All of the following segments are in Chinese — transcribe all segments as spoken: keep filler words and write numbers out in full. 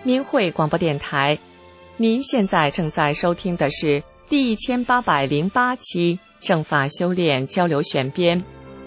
明慧广播电台。您现在正在收听的是第一千八百零八期正法修炼交流选编。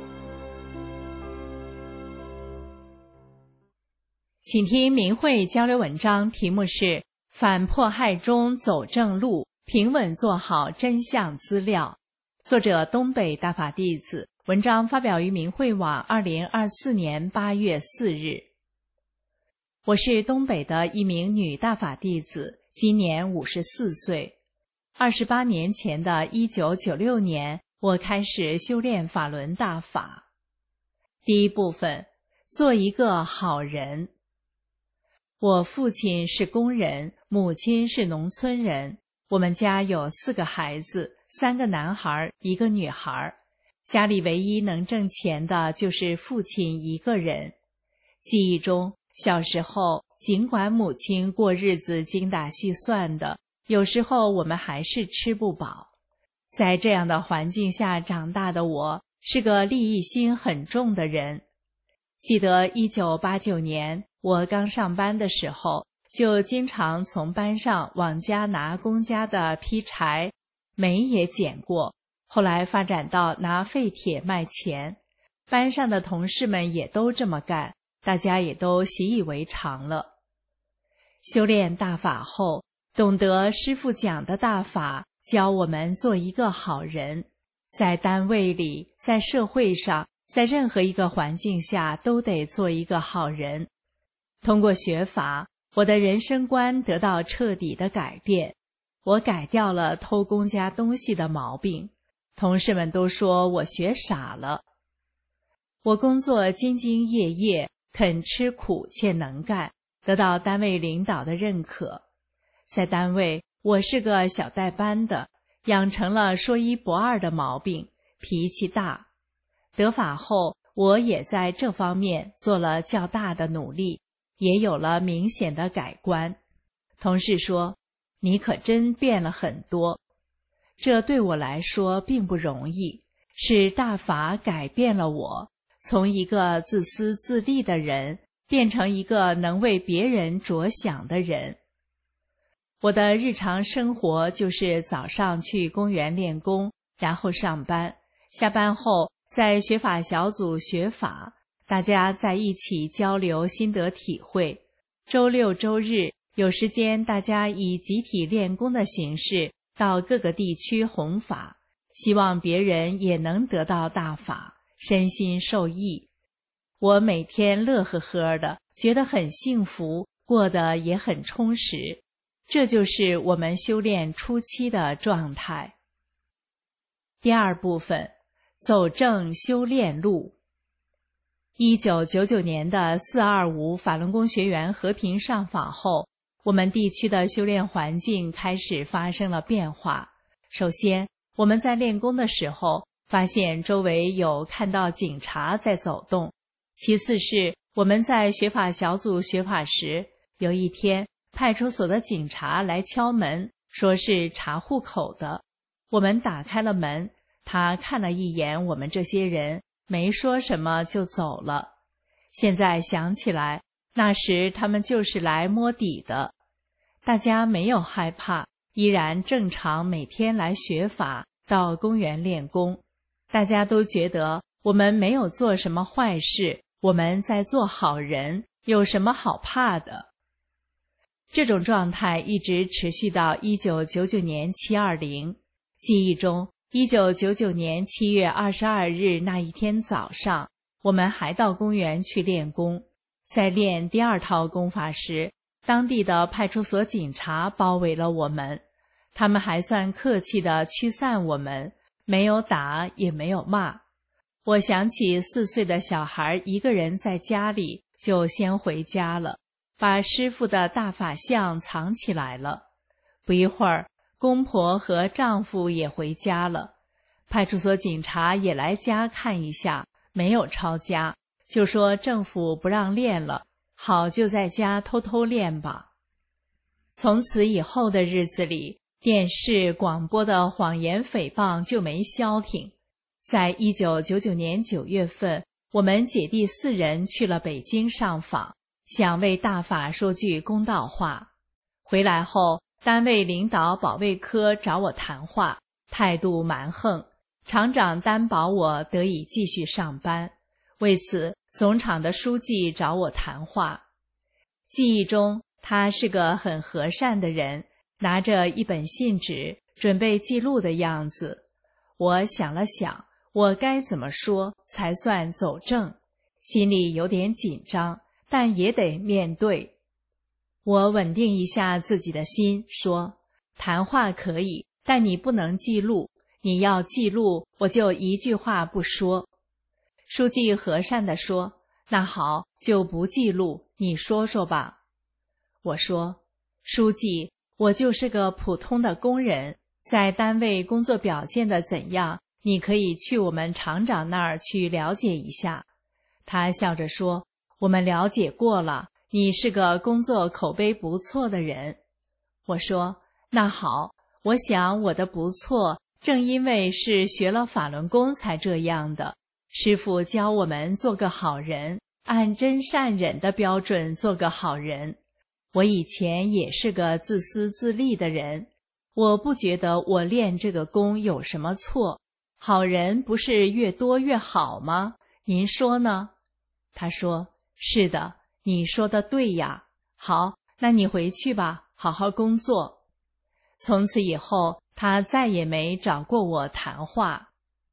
请听明慧交流文章，题目是反迫害中走正路，平稳做好真相资料，作者东北大法弟子，文章发表于明慧网二零二四年八月四日。我是东北的一名女大法弟子，今年五十四岁。二十八年前的一九九六年，我开始修炼法轮大法。第一部分，做一个好人。我父亲是工人，母亲是农村人。我们家有四个孩子，三个男孩，一个女孩。家里唯一能挣钱的就是父亲一个人。记忆中，小时候尽管母亲过日子精打细算的，有时候我们还是吃不饱。在这样的环境下长大的我，是个利益心很重的人。记得一九八九年我刚上班的时候，就经常从班上往家拿公家的劈柴，煤也捡过，后来发展到拿废铁卖钱。班上的同事们也都这么干，大家也都习以为常了。修炼大法后，懂得师父讲的大法，教我们做一个好人，在单位里，在社会上，在任何一个环境下都得做一个好人。通过学法，我的人生观得到彻底的改变，我改掉了偷公家东西的毛病，同事们都说我学傻了。我工作兢兢业业，肯吃苦且能干，得到单位领导的认可。在单位，我是个小带班的，养成了说一不二的毛病，脾气大。得法后，我也在这方面做了较大的努力，也有了明显的改观。同事说，你可真变了很多。这对我来说并不容易，是大法改变了我，从一个自私自利的人变成一个能为别人着想的人。我的日常生活就是早上去公园练功，然后上班，下班后在学法小组学法，大家在一起交流心得体会。周六周日有时间，大家以集体练功的形式到各个地区弘法，希望别人也能得到大法，身心受益。我每天乐呵呵的，觉得很幸福，过得也很充实。这就是我们修炼初期的状态。第二部分，走正修炼路。一九九九年的四二五法轮功学员和平上访后，我们地区的修炼环境开始发生了变化。首先，我们在练功的时候，发现周围有看到警察在走动。其次是我们在学法小组学法时，有一天派出所的警察来敲门，说是查户口的。我们打开了门，他看了一眼我们这些人，没说什么就走了。现在想起来，那时他们就是来摸底的。大家没有害怕，依然正常每天来学法，到公园练功。大家都觉得我们没有做什么坏事，我们在做好人，有什么好怕的？这种状态一直持续到一九九九年七二零。记忆中，一九九九年七月二十二日那一天早上，我们还到公园去练功。在练第二套功法时，当地的派出所警察包围了我们，他们还算客气地驱散我们，没有打也没有骂。我想起四岁的小孩一个人在家里，就先回家了，把师父的大法像藏起来了。不一会儿，公婆和丈夫也回家了，派出所警察也来家看一下，没有抄家，就说政府不让练了，好就在家偷偷练吧。从此以后的日子里，电视广播的谎言诽谤就没消停。在一九九九年九月份，我们姐弟四人去了北京上访， 想为大法说句公道话。回来后，单位领导保卫科找我谈话，态度蛮横，厂长担保我得以继续上班。为此，总厂的书记找我谈话。记忆中，他是个很和善的人，拿着一本信纸，准备记录的样子。我想了想，我该怎么说才算走正，心里有点紧张，但也得面对。我稳定一下自己的心，说：谈话可以，但你不能记录，你要记录，我就一句话不说。书记和善地说：那好，就不记录，你说说吧。我说：书记，我就是个普通的工人，在单位工作表现的怎样，你可以去我们厂长那儿去了解一下。他笑着说：我们了解过了，你是个工作口碑不错的人。我说：那好，我想我的不错，正因为是学了法轮功才这样的。师父教我们做个好人，按真善忍的标准做个好人。我以前也是个自私自利的人，我不觉得我练这个功有什么错，好人不是越多越好吗？您说呢？他说：是的，你说的对呀。好，那你回去吧，好好工作。从此以后，他再也没找过我谈话。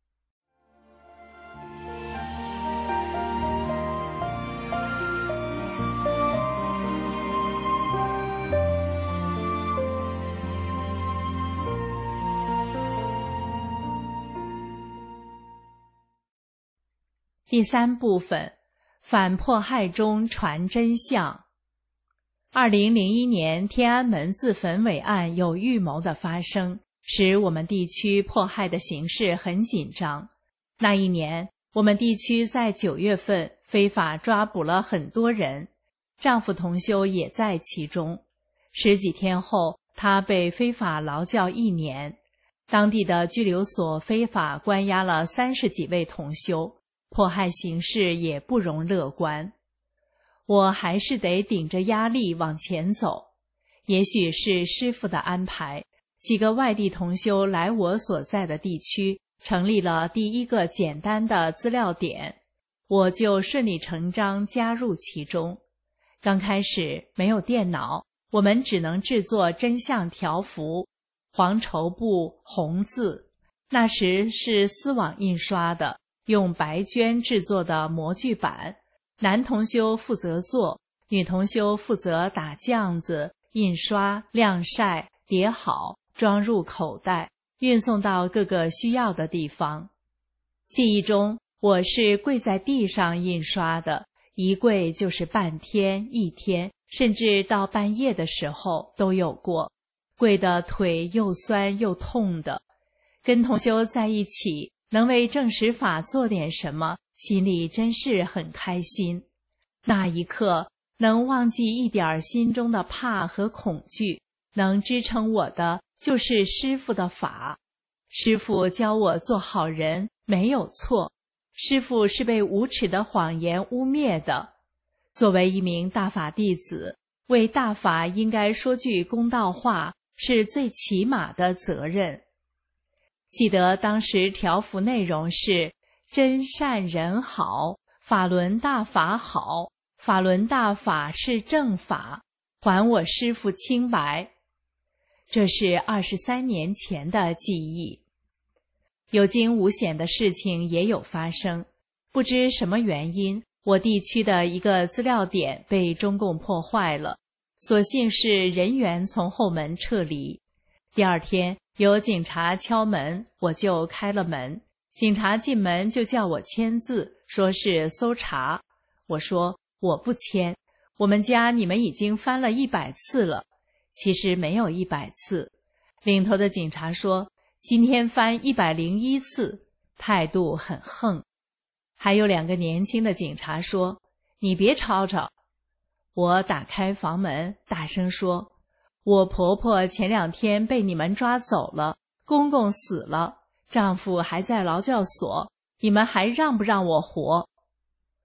第三部分，反迫害中传真相。二零零一年天安门自焚伪案有预谋的发生，使我们地区迫害的形势很紧张。那一年，我们地区在九月份非法抓捕了很多人，丈夫同修也在其中。十几天后，他被非法劳教一年，当地的拘留所非法关押了三十几位同修。迫害形势也不容乐观，我还是得顶着压力往前走。也许是师父的安排，几个外地同修来我所在的地区，成立了第一个简单的资料点，我就顺理成章加入其中。刚开始没有电脑，我们只能制作真相条幅，黄绸布红字，那时是丝网印刷的，用白绢制作的模具板，男同修负责做，女同修负责打浆子、印刷、晾晒、叠好，装入口袋，运送到各个需要的地方。记忆中，我是跪在地上印刷的，一跪就是半天、一天，甚至到半夜的时候都有过，跪得腿又酸又痛的。跟同修在一起，能为正实法做点什么，心里真是很开心。那一刻，能忘记一点心中的怕和恐惧，能支撑我的就是师父的法。师父教我做好人，没有错。师父是被无耻的谎言污蔑的。作为一名大法弟子，为大法应该说句公道话，是最起码的责任。记得当时条幅内容是：真善人好，法轮大法好，法轮大法是正法，还我师父清白。这是二十三年前的记忆。有惊无险的事情也有发生，不知什么原因，我地区的一个资料点被中共破坏了，所幸是人员从后门撤离。第二天有警察敲门，我就开了门。警察进门就叫我签字，说是搜查。我说我不签，我们家你们已经翻了一百次了。其实没有一百次。领头的警察说今天翻一百零一次，态度很横。还有两个年轻的警察说你别吵吵。我打开房门，大声说我婆婆前两天被你们抓走了，公公死了，丈夫还在劳教所，你们还让不让我活？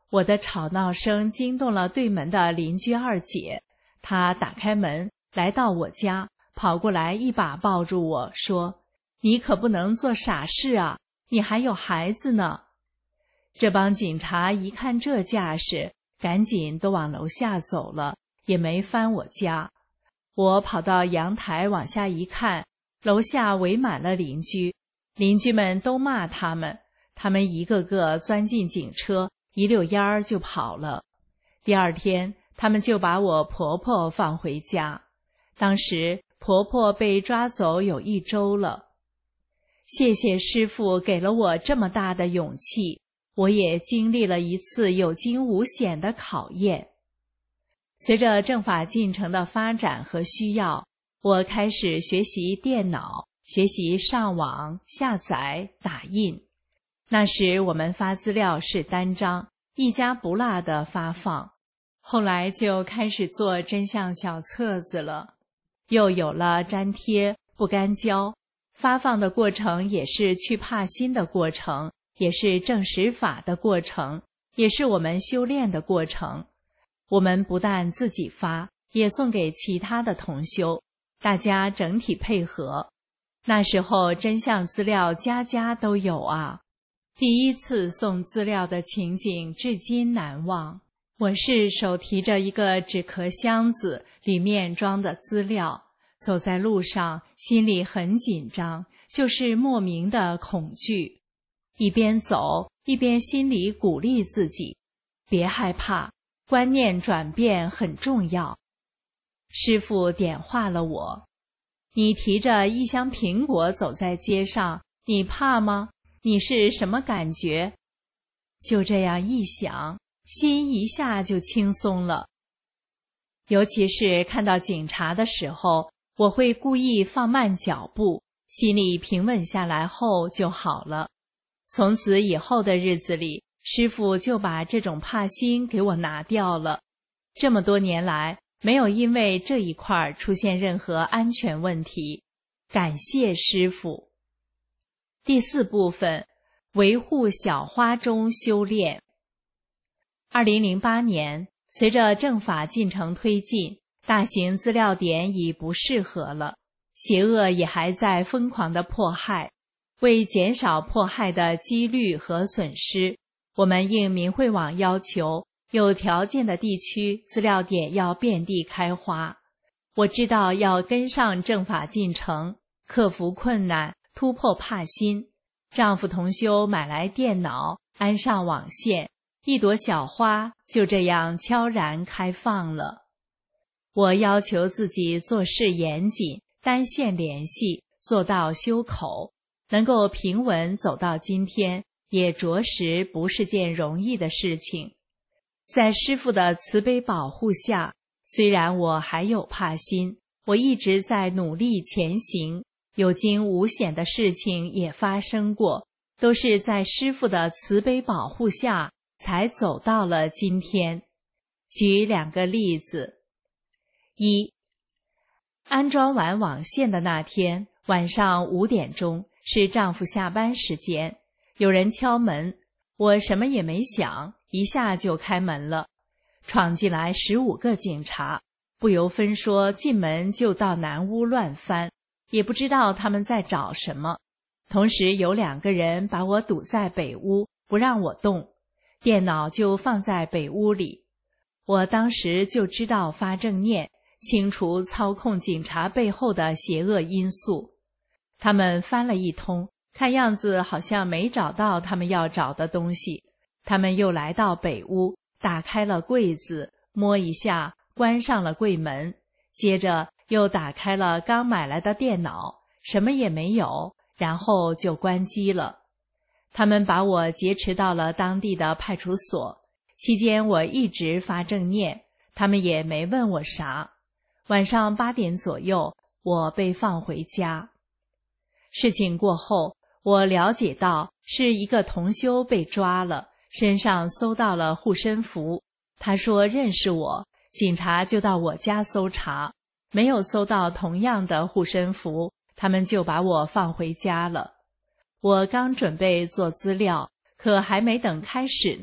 我的吵闹声惊动了对门的邻居二姐，她打开门来到我家，跑过来一把抱住我说：“你可不能做傻事啊，你还有孩子呢。”这帮警察一看这架势，赶紧都往楼下走了，也没翻我家。我跑到阳台往下一看，楼下围满了邻居，邻居们都骂他们，他们一个个钻进警车，一溜烟儿就跑了。第二天，他们就把我婆婆放回家。当时婆婆被抓走有一周了。谢谢师父给了我这么大的勇气，我也经历了一次有惊无险的考验。随着正法进程的发展和需要，我开始学习电脑，学习上网、下载、打印。那时我们发资料是单张，一家不落的发放。后来就开始做真相小册子了，又有了粘贴、不干胶，发放的过程也是去帕心的过程，也是证实法的过程，也是我们修炼的过程。我们不但自己发，也送给其他的同修，大家整体配合。那时候真相资料家家都有啊。第一次送资料的情景至今难忘。我是手提着一个纸壳箱子，里面装的资料，走在路上心里很紧张，就是莫名的恐惧。一边走一边心里鼓励自己，别害怕，观念转变很重要。师父点化了我，你提着一箱苹果走在街上，你怕吗？你是什么感觉？就这样一想，心一下就轻松了。尤其是看到警察的时候，我会故意放慢脚步，心里平稳下来后就好了。从此以后的日子里，师父就把这种怕心给我拿掉了。这么多年来，没有因为这一块出现任何安全问题，感谢师父。第四部分，维护小花中修炼。二零零八年，随着正法进程推进，大型资料点已不适合了，邪恶也还在疯狂地迫害。为减少迫害的几率和损失，我们应明慧网要求，有条件的地区资料点要遍地开花。我知道要跟上正法进程，克服困难，突破怕心。丈夫同修买来电脑，安上网线，一朵小花就这样悄然开放了。我要求自己做事严谨，单线联系，做到修口，能够平稳走到今天，也着实不是件容易的事情。在师父的慈悲保护下，虽然我还有怕心，我一直在努力前行，有惊无险的事情也发生过，都是在师父的慈悲保护下才走到了今天。举两个例子。一，安装完网线的那天晚上五点钟，是丈夫下班时间，有人敲门，我什么也没想，一下就开门了。闯进来十五个警察，不由分说进门就到南屋乱翻，也不知道他们在找什么。同时有两个人把我堵在北屋，不让我动，电脑就放在北屋里。我当时就知道发正念，清除操控警察背后的邪恶因素。他们翻了一通，看样子好像没找到他们要找的东西。他们又来到北屋，打开了柜子，摸一下，关上了柜门，接着又打开了刚买来的电脑，什么也没有，然后就关机了。他们把我劫持到了当地的派出所，期间我一直发正念，他们也没问我啥。晚上八点左右，我被放回家。事情过后，我了解到是一个同修被抓了，身上搜到了护身符。他说认识我，警察就到我家搜查，没有搜到同样的护身符，他们就把我放回家了。我刚准备做资料，可还没等开始呢，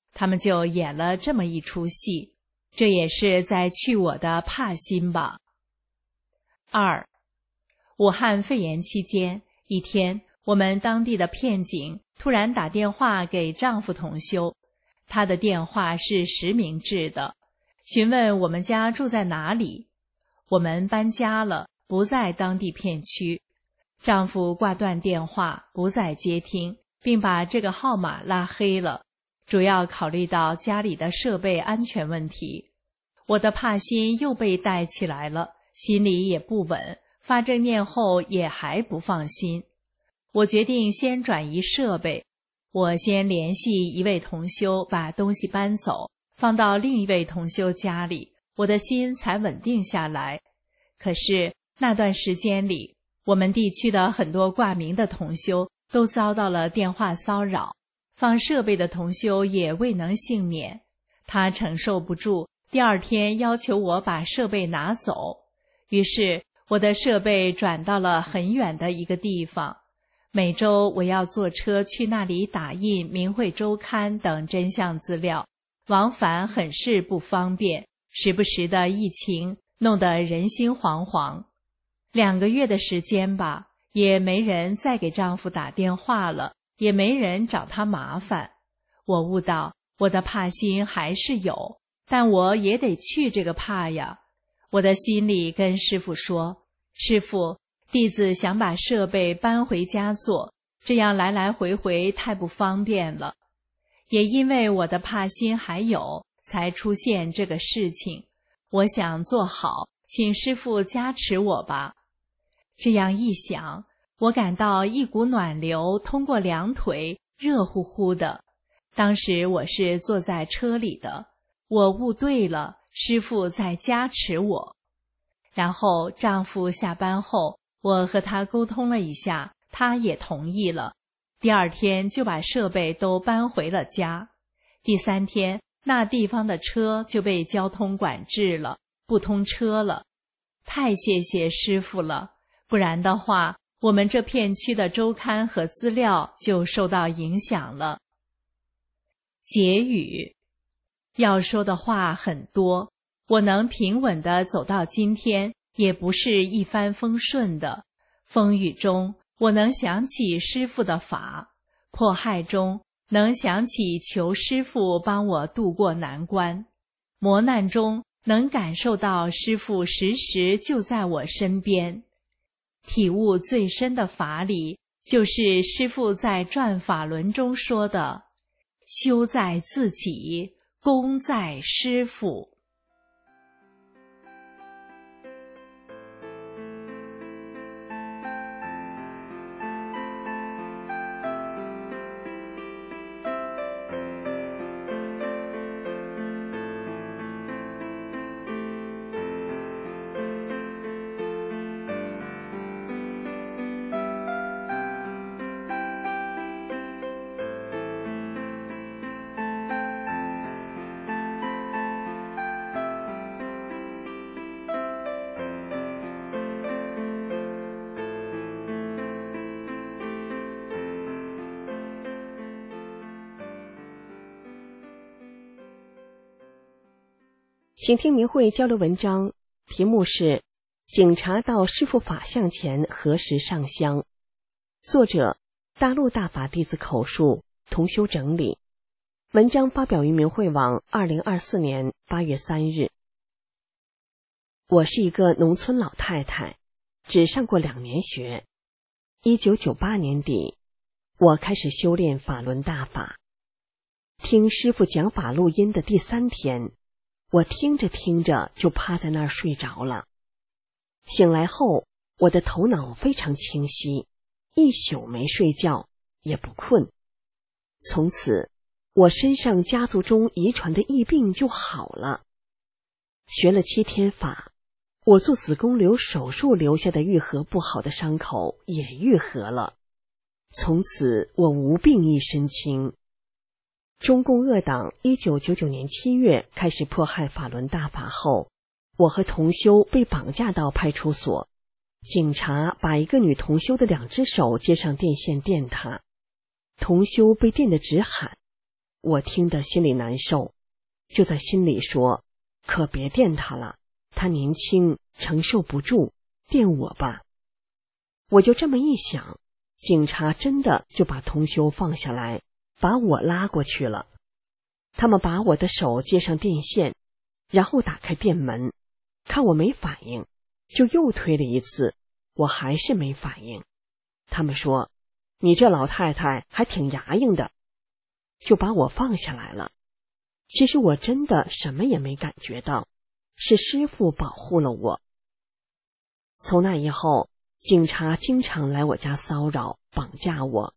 他们就演了这么一出戏，这也是在去我的怕心吧。二，武汉肺炎期间，一天，我们当地的片警突然打电话给丈夫同修，他的电话是实名制的，询问我们家住在哪里。我们搬家了，不在当地片区。丈夫挂断电话，不再接听，并把这个号码拉黑了，主要考虑到家里的设备安全问题。我的怕心又被带起来了，心里也不稳，发正念后也还不放心。我决定先转移设备，我先联系一位同修把东西搬走，放到另一位同修家里，我的心才稳定下来。可是那段时间里，我们地区的很多挂名的同修都遭到了电话骚扰，放设备的同修也未能幸免。他承受不住，第二天要求我把设备拿走，于是我的设备转到了很远的一个地方。每周我要坐车去那里打印《明慧周刊》等真相资料，往返很是不方便，时不时的疫情弄得人心惶惶。两个月的时间吧，也没人再给丈夫打电话了，也没人找他麻烦。我悟到我的怕心还是有，但我也得去这个怕呀。我的心里跟师父说，师父，弟子想把设备搬回家做，这样来来回回太不方便了。也因为我的怕心还有，才出现这个事情。我想做好，请师父加持我吧。这样一想，我感到一股暖流通过两腿，热乎乎的。当时我是坐在车里的，我悟对了，师父在加持我。然后丈夫下班后，我和他沟通了一下，他也同意了。第二天就把设备都搬回了家。第三天，那地方的车就被交通管制了，不通车了。太谢谢师父了，不然的话，我们这片区的周刊和资料就受到影响了。结语，要说的话很多，我能平稳地走到今天，也不是一帆风顺的。风雨中，我能想起师父的法；迫害中，能想起求师父帮我渡过难关；磨难中，能感受到师父时时就在我身边。体悟最深的法理，就是师父在转法轮中说的：修在自己，功在师父。 请听明慧交流文章，题目是警察到师父法像前何时上香，作者大陆大法弟子口述，同修整理。文章发表于明慧网二零二四年八月三日。我是一个农村老太太，只上过两年学。一九九八年底，我开始修炼法轮大法。听师父讲法录音的第三天，我听着听着就趴在那儿睡着了。醒来后，我的头脑非常清晰，一宿没睡觉，也不困。从此，我身上家族中遗传的疫病就好了。学了七天法，我做子宫瘤手术留下的愈合不好的伤口也愈合了。从此，我无病一身轻。中共恶党一九九九年七月开始迫害法轮大法后，我和同修被绑架到派出所，警察把一个女同修的两只手接上电线电她，同修被电得直喊。 我听得心里难受，就在心里说，可别电他了，他年轻承受不住，电我吧。我就这么一想，警察真的就把同修放下来，把我拉过去了。他们把我的手接上电线，然后打开电门，看我没反应，就又推了一次，我还是没反应。他们说，你这老太太还挺牙硬的，就把我放下来了。其实我真的什么也没感觉到，是师父保护了我。从那以后，警察经常来我家骚扰绑架我，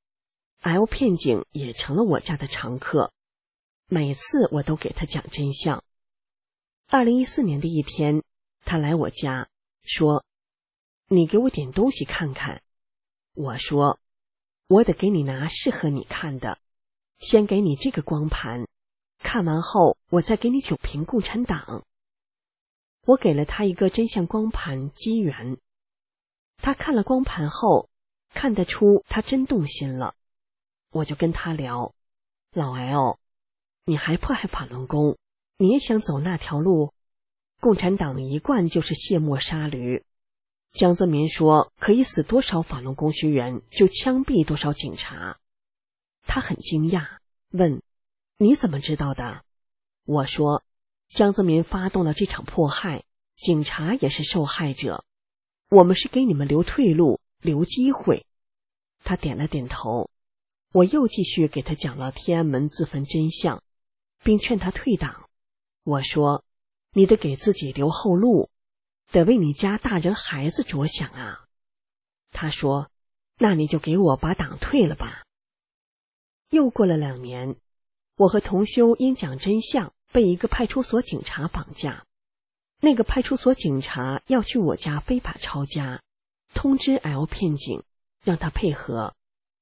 L 片警也成了我家的常客，每次我都给他讲真相。二零一四年的一天，他来我家说，你给我点东西看看。我说，我得给你拿适合你看的，先给你这个光盘，看完后我再给你九瓶共产党。我给了他一个真相光盘机缘，他看了光盘后，看得出他真动心了。我就跟他聊，老 L， 你还迫害法轮功，你也想走那条路？共产党一贯就是卸磨杀驴，江泽民说可以死多少法轮功学员就枪毙多少警察。他很惊讶，问，你怎么知道的？我说，江泽民发动了这场迫害，警察也是受害者，我们是给你们留退路，留机会。他点了点头。我又继续给他讲了天安门自焚真相，并劝他退党。我说，你得给自己留后路，得为你家大人孩子着想啊。他说，那你就给我把党退了吧。又过了两年，我和同修因讲真相被一个派出所警察绑架。那个派出所警察要去我家非法抄家，通知 L 片警让他配合。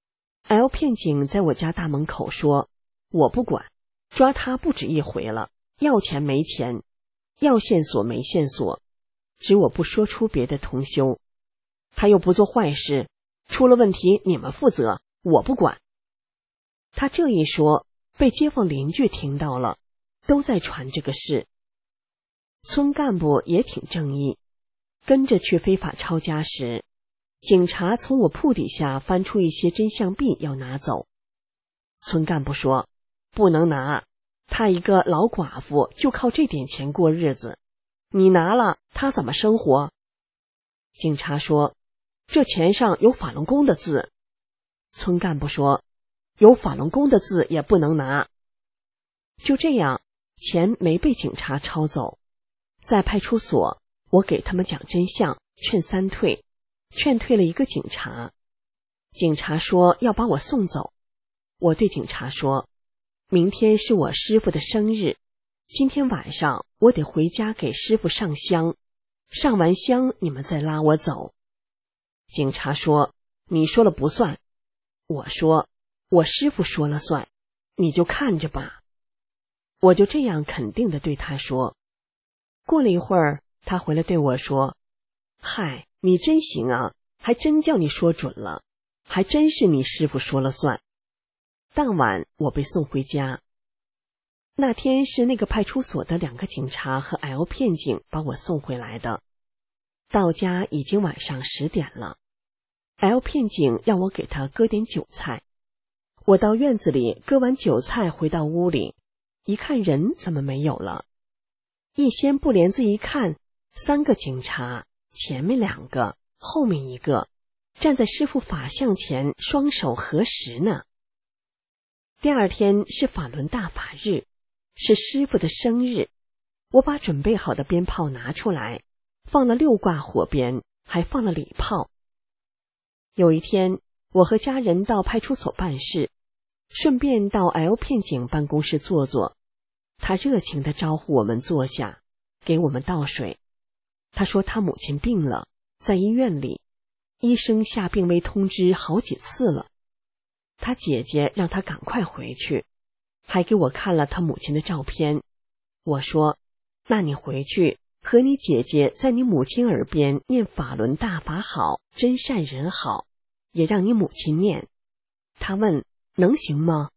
L 片警在我家大门口说，我不管，抓他不止一回了，要钱没钱，要线索没线索，只我不说出别的同修。他又不做坏事，出了问题你们负责，我不管。他这一说，被街坊邻居听到了，都在传这个事。村干部也挺正义，跟着去非法抄家时，警察从我铺底下翻出一些真相币要拿走。村干部说，不能拿，他一个老寡妇就靠这点钱过日子，你拿了他怎么生活？警察说，这钱上有法轮功的字。村干部说，有法轮功的字也不能拿。就这样，钱没被警察抄走。在派出所，我给他们讲真相，劝三退，劝退了一个警察。警察说要把我送走。我对警察说，明天是我师父的生日，今天晚上我得回家给师父上香，上完香你们再拉我走。警察说，你说了不算。我说，我师父说了算，你就看着吧。我就这样肯定地对他说。过了一会儿，他回来对我说，嗨，你真行啊，还真叫你说准了，还真是你师父说了算。当晚我被送回家。那天是那个派出所的两个警察和 L 片警把我送回来的。到家已经晚上十点了。L 片警让我给他割点韭菜。我到院子里割完韭菜回到屋里，一看人怎么没有了。一掀布帘子一看，三个警察，前面两个，后面一个，站在师父法像前，双手合十呢。第二天是法轮大法日，是师父的生日。我把准备好的鞭炮拿出来，放了六挂火鞭，还放了礼炮。有一天，我和家人到派出所办事，顺便到 L 片警办公室坐坐。他热情地招呼我们坐下，给我们倒水。他说他母亲病了，在医院里，医生下病危通知好几次了。他姐姐让他赶快回去，还给我看了他母亲的照片。我说，那你回去和你姐姐在你母亲耳边念法轮大法好，真善人好，也让你母亲念。他问，能行吗？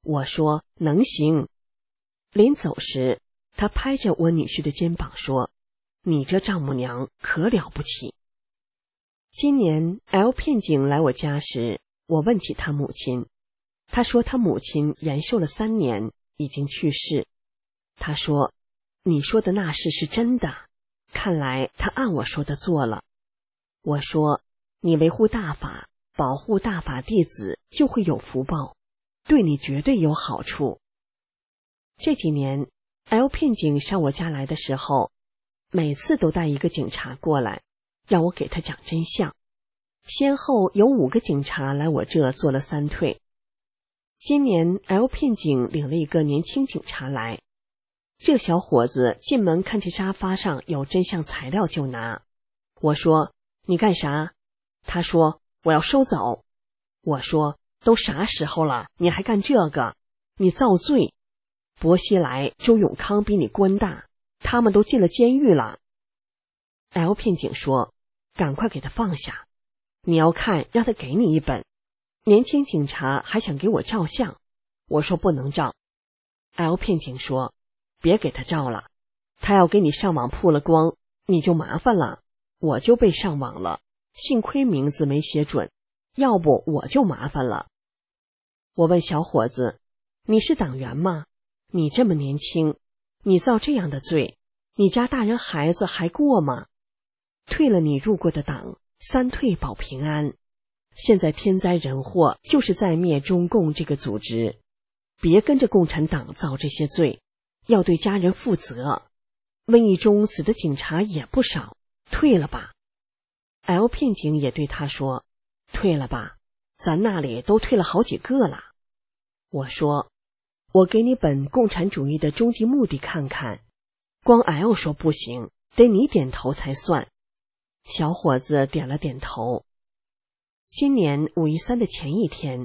我说能行。临走时，他拍着我女婿的肩膀说，你这丈母娘可了不起。今年 L 片警来我家时，我问起他母亲，他说他母亲延寿了三年，已经去世。他说，你说的那事是真的，看来他按我说的做了。我说，你维护大法，保护大法弟子就会有福报，对你绝对有好处。这几年 L 片警上我家来的时候，每次都带一个警察过来，让我给他讲真相。先后有五个警察来我这做了三退。今年 L 片警领了一个年轻警察来，这小伙子进门看见沙发上有真相材料就拿。我说，你干啥？他说，我要收走。我说，都啥时候了，你还干这个？你造罪。薄熙来、周永康比你官大，他们都进了监狱了。L 片警说，赶快给他放下，你要看让他给你一本。年轻警察还想给我照相，我说不能照。L 片警说，别给他照了，他要给你上网曝了光，你就麻烦了，我就被上网了，幸亏名字没写准，要不我就麻烦了。我问小伙子，你是党员吗？你这么年轻，你造这样的罪，你家大人孩子还过吗？退了你入过的党，三退保平安。现在天灾人祸就是在灭中共这个组织，别跟着共产党造这些罪，要对家人负责。瘟疫中死的警察也不少，退了吧。L 片警也对他说，退了吧，咱那里都退了好几个了。我说，我给你本共产主义的终极目的看看，光 L 说不行，得你点头才算。小伙子点了点头。今年五一三的前一天，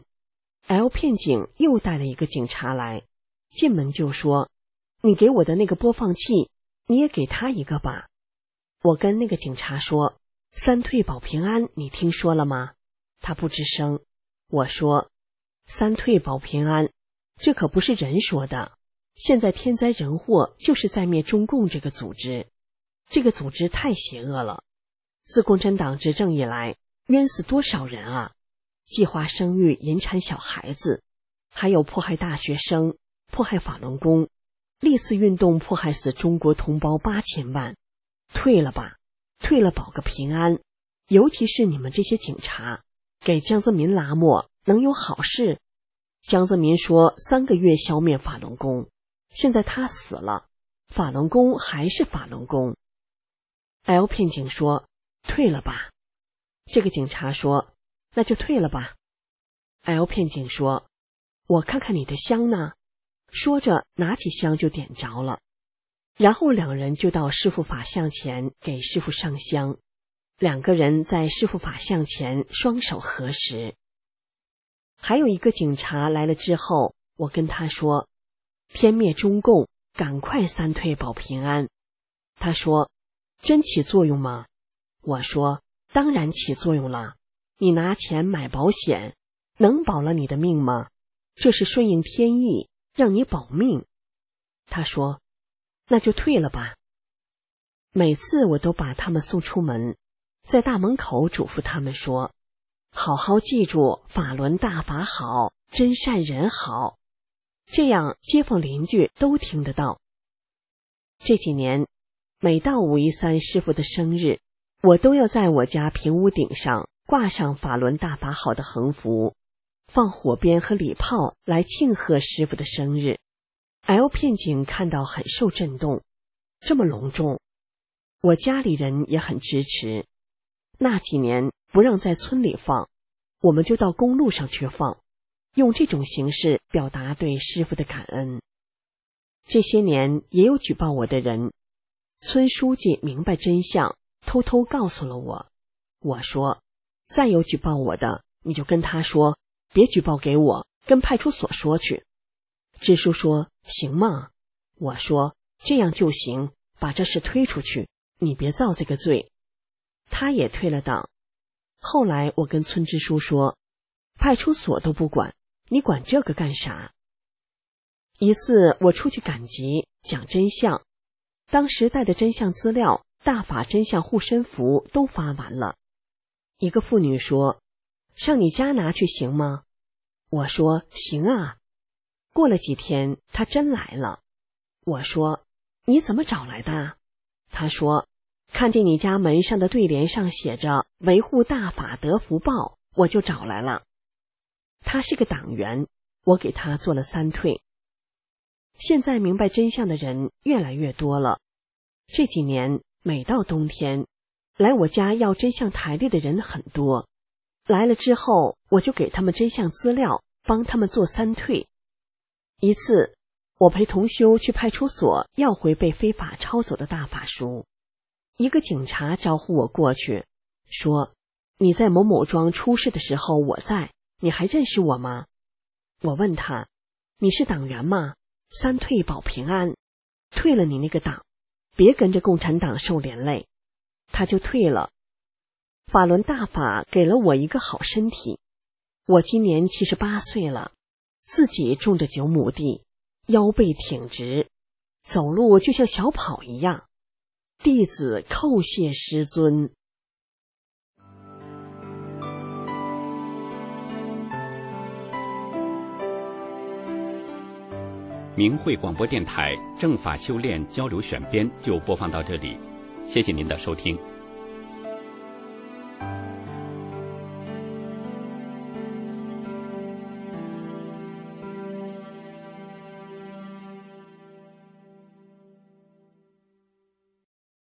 L 片警又带了一个警察来，进门就说，你给我的那个播放器，你也给他一个吧。我跟那个警察说，三退保平安你听说了吗？他不吱声。我说，三退保平安，这可不是人说的，现在天灾人祸就是在灭中共这个组织，这个组织太邪恶了，自共产党执政以来，冤死多少人啊！计划生育引产小孩子，还有迫害大学生，迫害法轮功，历次运动迫害死中国同胞八千万。退了吧，退了保个平安。尤其是你们这些警察，给江泽民拉磨能有好事？江泽民说三个月消灭法轮功，现在他死了，法轮功还是法轮功。L 片警说，退了吧。这个警察说，那就退了吧。L 片警说，我看看你的香呢。说着拿起香就点着了，然后两人就到师父法像前给师父上香。两个人在师父法像前双手合十。还有一个警察来了之后，我跟他说，天灭中共，赶快三退保平安。他说，真起作用吗？我说，当然起作用了，你拿钱买保险，能保了你的命吗？这是顺应天意，让你保命。他说，那就退了吧。每次我都把他们送出门，在大门口嘱咐他们说，好好记住法轮大法好，真善人好，这样街坊邻居都听得到。这几年每到五一三师父的生日，我都要在我家平屋顶上挂上法轮大法好的横幅，放火鞭和礼炮来庆贺师父的生日。L 片警看到很受震动，这么隆重，我家里人也很支持。那几年不让在村里放，我们就到公路上去放，用这种形式表达对师父的感恩。这些年也有举报我的人，村书记明白真相，偷偷告诉了我。我说，再有举报我的，你就跟他说，别举报给我，跟派出所说去。支书说，行吗？我说，这样就行，把这事推出去，你别造这个罪。他也退了党。后来我跟村支书说，派出所都不管，你管这个干啥？ 一次我出去赶集讲真相，当时带的真相资料、大法真相护身符都发完了。一个妇女说：“上你家拿去行吗？”我说：“行啊。”过了几天，她真来了。我说：“你怎么找来的？”她说：“看见你家门上的对联上写着维护大法得福报，我就找来了。”她是个党员，我给她做了三退。现在明白真相的人越来越多了。这几年每到冬天，来我家要真相台历的人很多。来了之后，我就给他们真相资料，帮他们做三退。一次，我陪同修去派出所要回被非法抄走的大法书，一个警察招呼我过去，说：“你在某某庄出事的时候我在，你还认识我吗？”我问他：“你是党员吗？三退保平安，退了你那个党，别跟着共产党受连累。”他就退了。法轮大法给了我一个好身体，我今年七十八岁了，自己种着九亩地，腰背挺直，走路就像小跑一样。弟子叩谢师尊。 明慧广播电台正法修炼交流选编就播放到这里，谢谢您的收听。